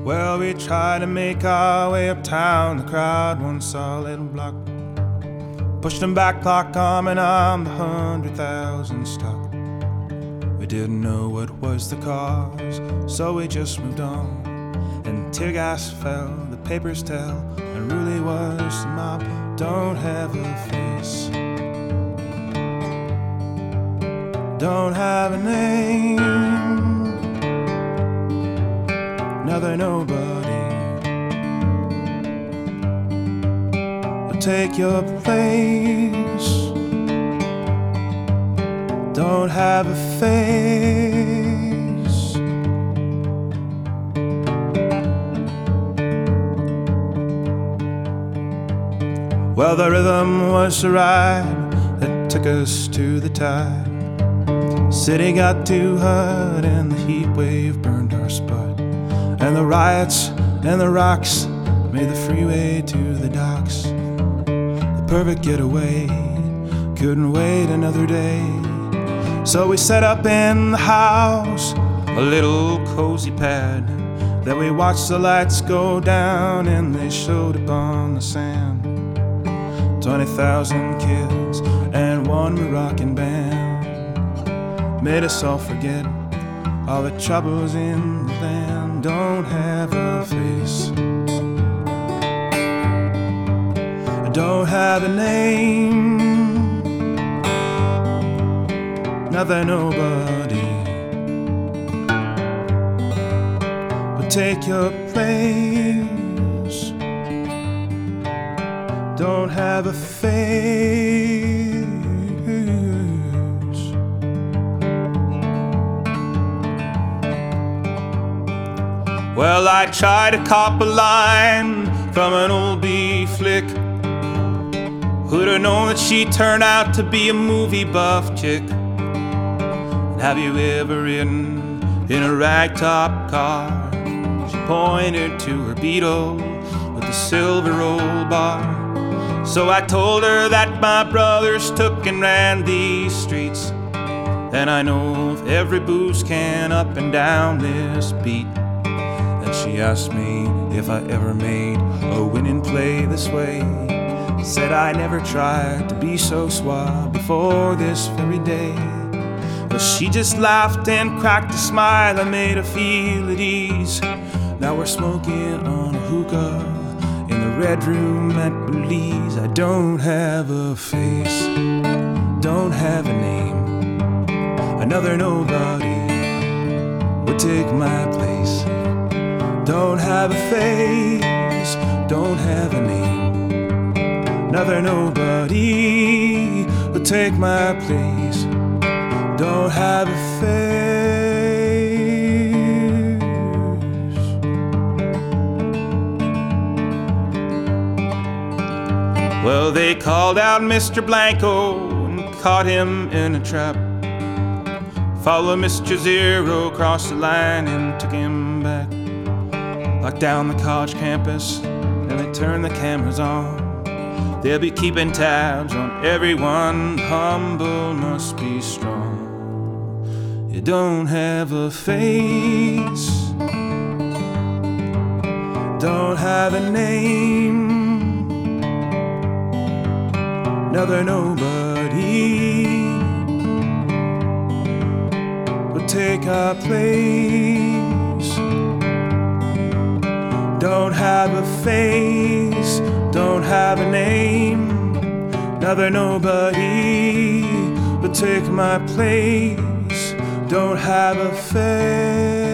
Well, we tried to make our way uptown. The crowd, one solid block, pushed them back, clock arm in arm, the 100,000 stuck. We didn't know what was the cause, so we just moved on. And tear gas fell, the papers tell, and really was the mob. Don't have a face, don't have a name, another nobody will take your place. Don't have a face. Well, the rhythm was the ride that took us to the tide. City got too hot and the heat wave burned our spot. And the riots and the rocks made the freeway to the docks. The perfect getaway, couldn't wait another day. So we set up in the house, a little cozy pad, that we watched the lights go down and they showed up on the sand. 20,000 kids and one Moroccan band made us all forget all the troubles in the land. Don't have a face, don't have a name, another nobody will take your place. Don't have a face. Well, I tried to cop a line from an old B flick. Who'd have known that she turned out to be a movie buff chick? And have you ever ridden in a ragtop car? She pointed to her Beetle with the silver roll bar. So I told her that my brothers took and ran these streets, and I know of every booze can up and down this beat. And she asked me if I ever made a winning play this way. Said I never tried to be so suave before this very day. But she just laughed and cracked a smile that made her feel at ease. Now we're smoking on a hookah in the red room at Belize. I don't have a face, don't have a name, another nobody would take my place. Don't have a face, don't have a name, another nobody would take my place. Don't have a face. Well, they called out Mr. Blanco and caught him in a trap. Followed Mr. Zero across the line and took him back. Locked down the college campus and they turned the cameras on. They'll be keeping tabs on everyone. Humble must be strong. You don't have a face, don't have a name, another nobody will take our place. Don't have a face, don't have a name, another nobody will take my place. Don't have a face.